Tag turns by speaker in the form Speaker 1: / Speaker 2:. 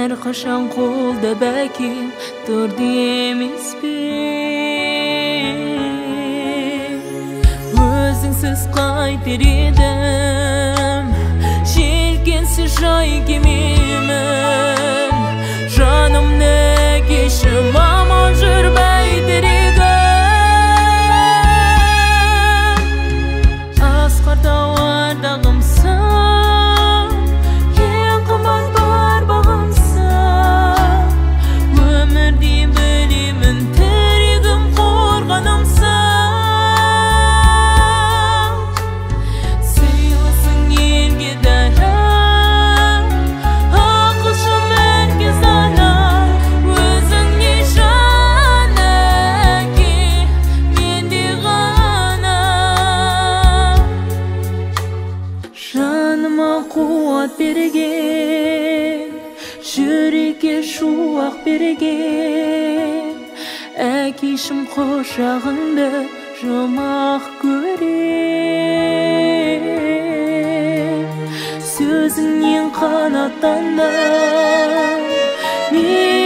Speaker 1: әрқашан қолда бәкем тұрды емес пе? Өзіңсіз қайтер едім, желкенсіз жай кемемін. Жанымны кешім, аман жүр бәйтерегім. Асқар тауардағымсың, ең қымбат бар бағымсың. Өмірде білемін, тірегім қорғанымсың. Сыйлысың елге дара, ақылшым әркез дара. Өзіңе жан әке, менде ғана. Жаныма қуат берген, жүрекке шуақ берген. Әкешім құшағыңды жұмақ көрем. Сөзіңнен қанаттандым,